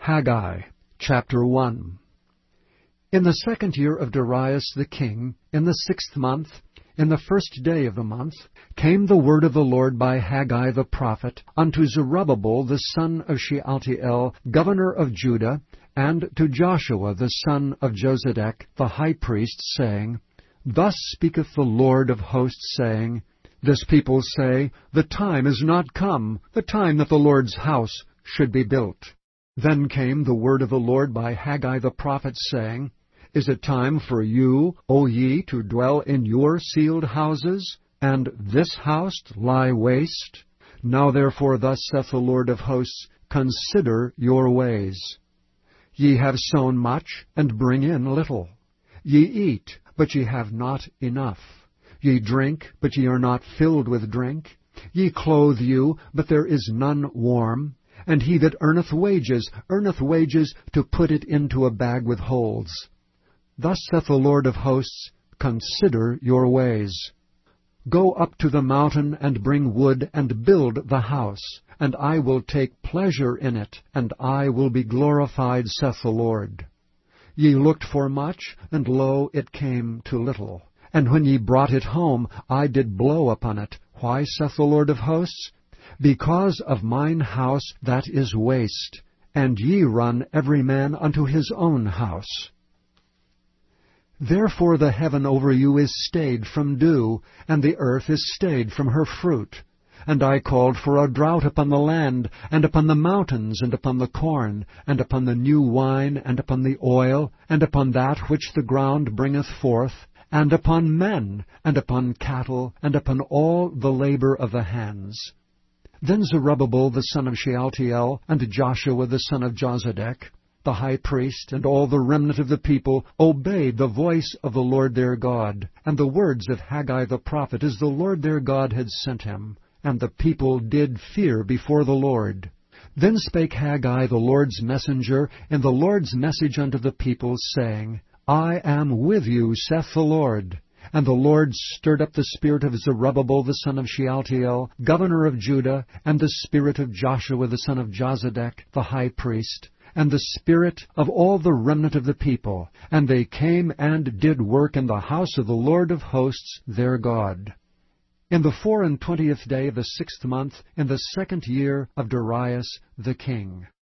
Haggai, chapter 1. In the 2nd year of Darius the king, in the 6th month, in the 1st day of the month, came the word of the Lord by Haggai the prophet unto Zerubbabel the son of Shealtiel, governor of Judah, and to Joshua the son of Jozadak, the high priest, saying, Thus speaketh the Lord of hosts, saying, This people say, The time is not come, the time that the Lord's house should be built. Then came the word of the Lord by Haggai the prophet, saying, Is it time for you, O ye, to dwell in your sealed houses, and this house lie waste? Now therefore thus saith the Lord of hosts, Consider your ways. Ye have sown much, and bring in little. Ye eat, but ye have not enough. Ye drink, but ye are not filled with drink. Ye clothe you, but there is none warm. And he that earneth wages to put it into a bag with holes. Thus saith the Lord of hosts, Consider your ways. Go up to the mountain, and bring wood, and build the house, and I will take pleasure in it, and I will be glorified, saith the Lord. Ye looked for much, and lo, it came to little. And when ye brought it home, I did blow upon it. Why, saith the Lord of hosts? Because of mine house that is waste, and ye run every man unto his own house. Therefore the heaven over you is stayed from dew, and the earth is stayed from her fruit. And I called for a drought upon the land, and upon the mountains, and upon the corn, and upon the new wine, and upon the oil, and upon that which the ground bringeth forth, and upon men, and upon cattle, and upon all the labor of the hands. Then Zerubbabel the son of Shealtiel, and Joshua the son of Jozadak, the high priest, and all the remnant of the people, obeyed the voice of the Lord their God, and the words of Haggai the prophet, as the Lord their God had sent him. And the people did fear before the Lord. Then spake Haggai the Lord's messenger in the Lord's message unto the people, saying, I am with you, saith the Lord. And the Lord stirred up the spirit of Zerubbabel the son of Shealtiel, governor of Judah, and the spirit of Joshua the son of Jozadak, the high priest, and the spirit of all the remnant of the people. And they came and did work in the house of the Lord of hosts their God. In the 24th day of the 6th month, in the 2nd year of Darius the king.